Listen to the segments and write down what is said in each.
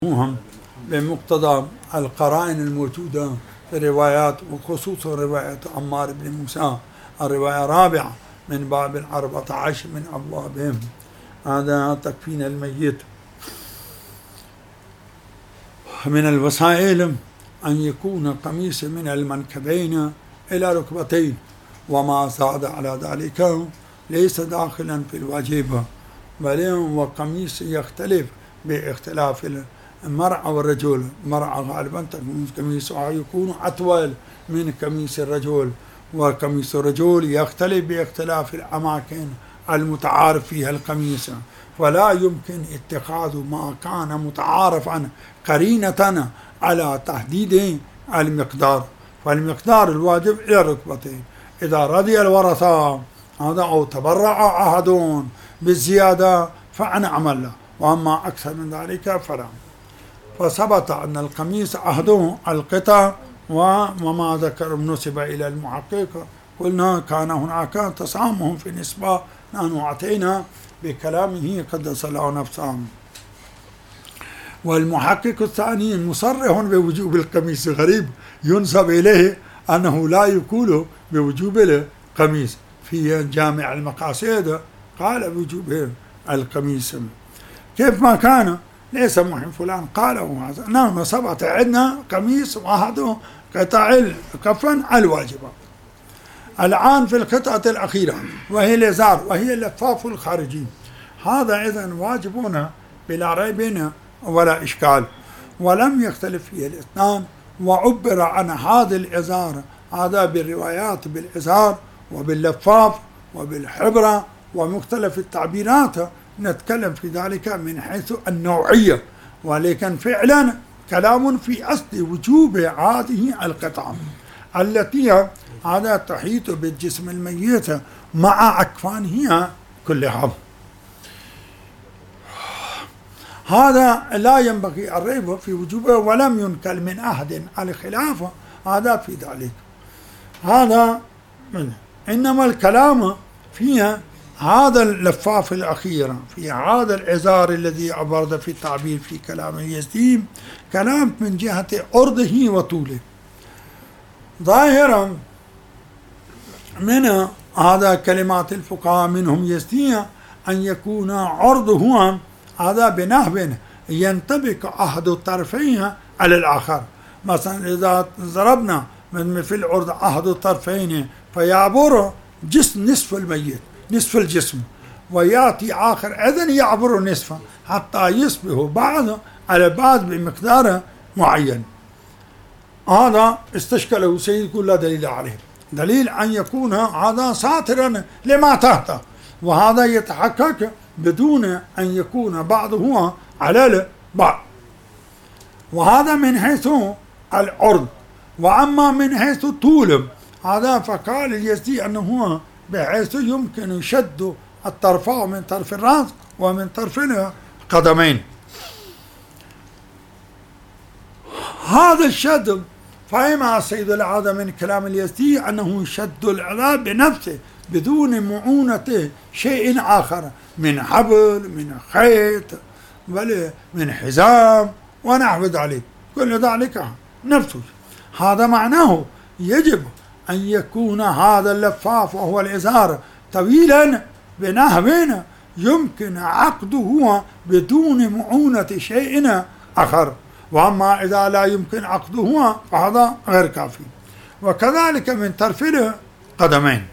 مهم بمقتضى القرائن الموجودة في الروايات، وخصوصا رواية عمار بن موسى الرواية الرابعة من باب 14 من أبوابهم. هذا تكفين الميت. من الوسائل أن يكون قميص من المنكبين إلى ركبتين، وما زاد على ذلك ليس داخلا في الواجب، بل هو قميص يختلف باختلاف المرأة والرجل. المرأة غالبا قميصها يكون أطول من قميص الرجل، وقميص الرجل يختلف باختلاف الأماكن المتعارف فيها القميص، فلا يمكن اتخاذ ما كان متعارفا قرينة على تحديد المقدار، فالمقدار الواجب إلى الركبتين. إذا رضي الورثة هذا أو تبرع أحد بالزيادة فأنعم له، وأما أكثر من ذلك فلا. فثبت أن القميص أحد القطع، وما ذكر نسب إلى المحقق قلنا كان هناك تسامح في نسبة، نحن أعطينا بكلامه قدس الله نفسه. والمحقق الثاني مصرح بوجوب القميص، غريب ينسب إليه أنه لا يقول بوجوب القميص. في جامع المقاصد قال بوجوب القميص كيف ما كان، ليس مهم فلان قاله هذا. نعم ثبت عندنا قميص واحد قطع الكفن الواجبة. الآن في القطعة الأخيرة وهي الإزار وهي اللفاف الخارجي، هذا إذن واجبون بلا ريب ولا إشكال، ولم يختلف فيه الاثنان. وعبر عن هذا الإزار هذا بالروايات بالإزار وباللفاف وبالحبرة ومختلف التعبيرات، نتكلم في ذلك من حيث النوعية، ولكن فعلا كلام في أصل وجوب هذه القطعة التي هذا تحيط بالجسم الميت مع أكفانها كلها. هذا لا ينبغي الريب في وجوبه، ولم ينكل من أحد الخلاف هذا في ذلك. هذا منه. إنما الكلام فيها هذا اللفاف الأخير، في هذا الإزار الذي أبرد في التعبير في كلام اليزدي، كلام من جهة عرضه وطوله. ظاهرا من هذا كلمات الفقهاء منهم يزدي أن يكون عرضه هذا بنحو ينطبق أحد الطرفين على الآخر. مثلا إذا ضربنا من في العرض أحد الطرفين فيعبر جسم نصف الميت نصف الجسم، ويأتي آخر إذن يعبر نصفه حتى يصبح بعض على بعض بمقدار معين. هذا استشكله سيد يقول لا دليل عليه، دليل أن يكون هذا ساترا لما تحته، وهذا يتحقق بدون أن يكون بعضه على البعض. وهذا من حيث العرض. وأما من حيث الطول هذا فقال اليزدي أنه بحيث يمكن شد الطرفاء من طرف الرأس ومن طرف القدمين. هذا الشد فهم السيد العادة من كلام اليزدي أنه شد العذاب بنفسه بدون معونة شيء آخر من حبل من خيط بل من حزام ونحو ذلك، كل ذلك نفسه. هذا معناه يجب أن يكون هذا اللفاف وهو الإزار طويلا بنحو يمكن عقده بدون معونة شيء آخر، وأما إذا لا يمكن عقده فهذا غير كافي. وكذلك من طرف القدمين.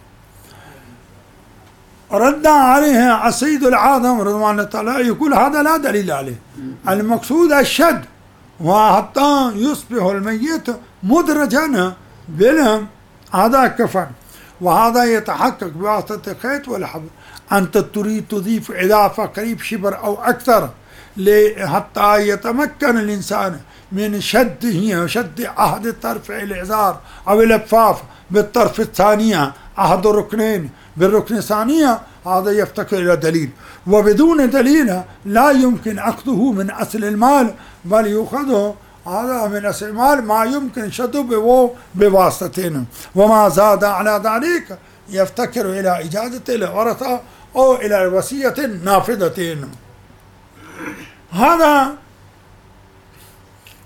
رد عليه السيد العاظم رضوان الله تعالى يقول هذا لا دليل عليه، المقصود الشد، وحتى يصبح الميت مدرجا بلهم هذا كفن، وهذا يتحقق بواسطة الخيط والحبل. أنت تريد تضيف إضافة قريب شبر أو أكثر حتى يتمكن الإنسان من شده شد أحد الطرف الإزار أو اللفاف بالطرف الثانية، أحد الركنين بالركن الثانية، هذا يفتقر إلى دليل، وبدون دليل لا يمكن أخذه من أصل المال، بل يأخذه هذا من أصل المال ما يمكن شده بواسطتين، وما زاد على ذلك يفتقر إلى إجازة الورثة أو إلى وصية نافذة. هذا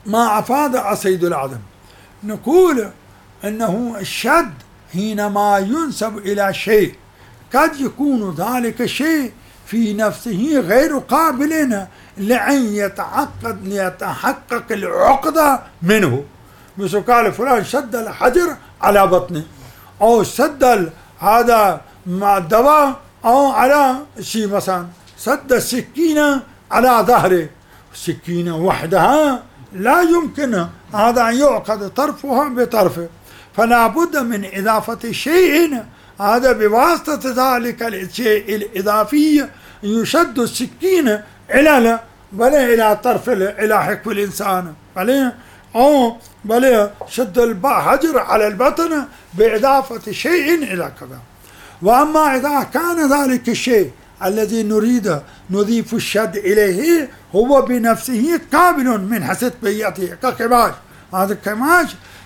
ما أفاد سيد العدم. نقول أنه الشد حينما ينسب إلى شيء قد يكون ذلك الشيء في نفسه غير قابل لأن يتحقق العقدة منه، مثل قال فلان شد الحجر على بطنه، أو شد هذا مع الدواء، أو على شيء مثلا سد السكينة على ظهره. السكينة وحدها لا يمكن هذا أن يعقد طرفها بطرفه، فلا بد من إضافة شيء هذا بواسطة ذلك الشيء الإضافي يشد السكينة إلى طرف إلى حكم الإنسان، أو شد الحجر على البطن بإضافة شيء إلى كذا. وأما إذا كان ذلك الشيء الذي نريد نضيف الشد إليه هو بنفسه قابل من حسب بيئته كالقماش، هذا القماش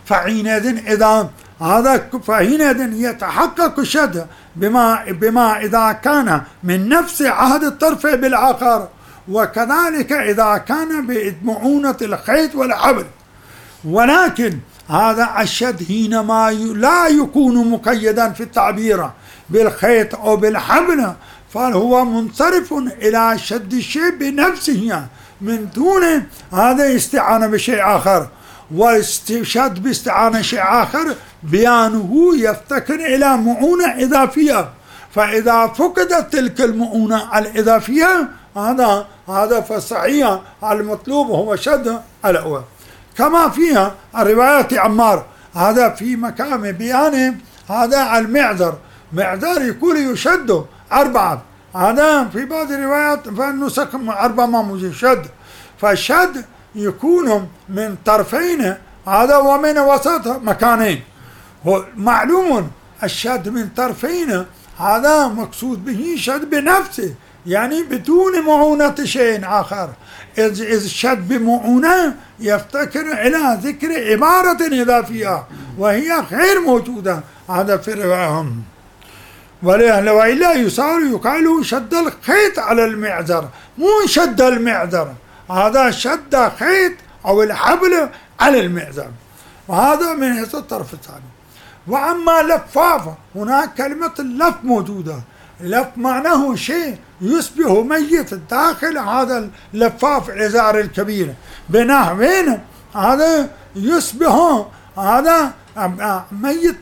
فحينئذ يتحقق الشد بما إذا كان من نفس عهد الطرف بالآخر، وكذلك إذا كان بمعونة الخيط والحبل. ولكن هذا الشد حينما لا يكون مقيدا في التعبير بالخيط أو بالحبل، فهو منصرف إلى شد الشيء بنفسه من دون هذا استعانة بشيء آخر. والشد باستعانة شيء آخر بيانه يفتقر إلى مؤونة إضافية، فإذا فقدت تلك المؤونة الإضافية هذا فالصحيح المطلوب هو شد الأول، كما فيها رواية عمار هذا في مقام بيان هذا المعذر. معذر يقول يشد 4، هذا في بعض الروايات فالنسخ 4 ما موجود شد، فالشد يكون من طرفين هذا ومن وسط مكانين. معلوم الشد من طرفين هذا مقصود به شد بنفسه، يعني بدون معونة شيء آخر. إذ الشد بمعونة يفتكر إلى ذكر عبارة إضافية وهي غير موجودة هذا في روايهم. وإلا يقال شد الخيط على المعذر، مو شد المعذر، هذا شد خيط أو الحبل على المعذر، وهذا من حيث الطرف الثاني. وأما لفافة، هناك كلمة اللف موجودة، لف معناه شيء يشبه ميت داخل هذا اللفاف الإزار الكبير، بنحوين هذا يشبه هذا ميت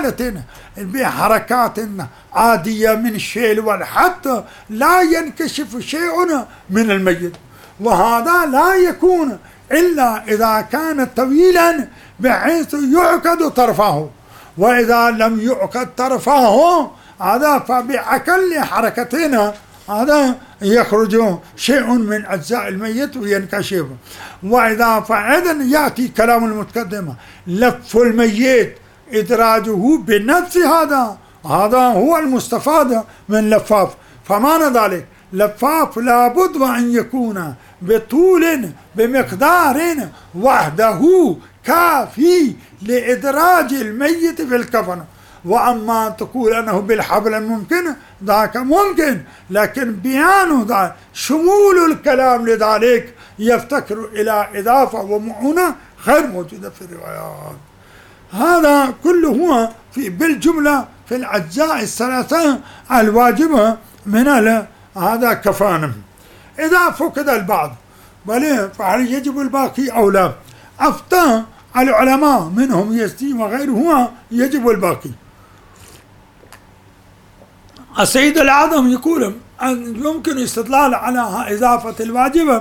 بحركات عادية من الشيل والحط، لا ينكشف شيء من الميت، وهذا لا يكون إلا إذا كان طويلا بحيث يعقد طرفه، وإذا لم يعقد طرفه هذا فبأقل حركتين هذا يخرج شيء من أجزاء الميت وينكشف. وإذا فإذن يأتي كلام المتقدمة لف الميت إدراجه بنفس هذا هو المستفاد من لفاف. فمعنى ذلك لفاف لابد وأن يكون بطول بمقدار وحده كافي لإدراج الميت في الكفن. وأما تقول أنه بالحبل ممكن، ذاك ممكن، لكن بيان ذلك شمول الكلام لذلك يفتكر إلى إضافة ومعونة غير موجودة في الروايات. هذا كله هو بالجملة في الأجزاء الثلاثة الواجبة من هذا كفان. إذا فقد البعض فهل يجب الباقي أو لا؟ أفتى العلماء منهم يزدي وغيره يجب الباقي. السيد الأعظم يقول أن يمكن استدلال على إضافة الواجب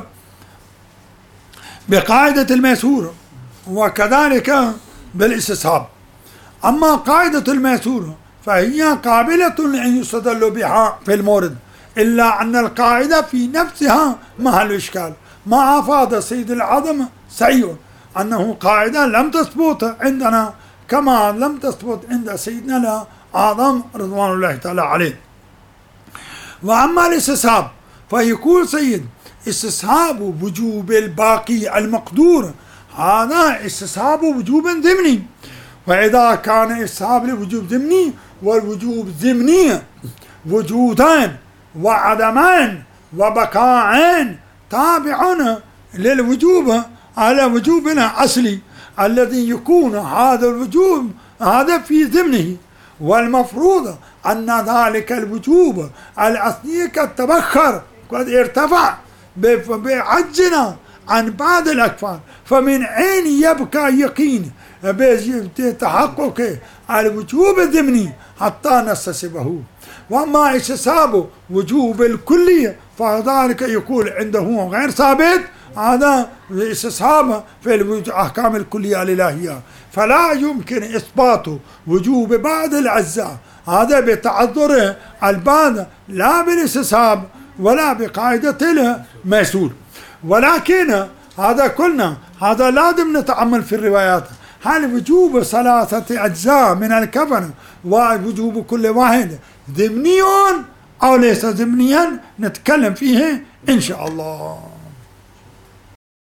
بقاعدة الميسور وكذلك بالاستصحاب. أما قاعدة الميسور فهي قابلة لأن يستدل بها في المورد، إلا أن القاعدة في نفسها محل إشكال. ما أفاد السيد الأعظم صحيح أنه قاعدة لم تثبت عندنا كما لم تثبت عند سيدنا الأعظم رضوان الله تعالى عليه. وأما الاستصحاب فيقول سيد استصحاب وجوب الباقي المقدور، هذا استصحاب وجوب ضمني. وإذا كان استصحاب لوجوب ضمني والوجوب ضمني وجودان وعدمان وبقاعين تابعون للوجوب، على وجوبنا أصلي الذي يكون هذا الوجوب هذا في ضمنه، والمفروض أن ذلك الوجوب الأصلي قد تبخر، قد ارتفع بعجنا عن بعض الأكفار، فمن أين يبقى يقين بتحقق الوجوب الضمني حتى نستصبه؟ وأما استصحاب وجوب الكلية فذلك يقول عنده غير ثابت، هذا استصحاب في الأحكام الكلية الإلهية، فلا يمكن إثبات وجوب بعض الأجزاء هذا بتعذر البعض لا بالاستصحاب ولا بقاعدة الميسور. ولكن هذا قلنا هذا لازم نتأمل في الروايات، هل وجوب 3 أجزاء من الكفن ووجوب كل واحد ضمني أو ليس ضمنيا؟ نتكلم فيه إن شاء الله.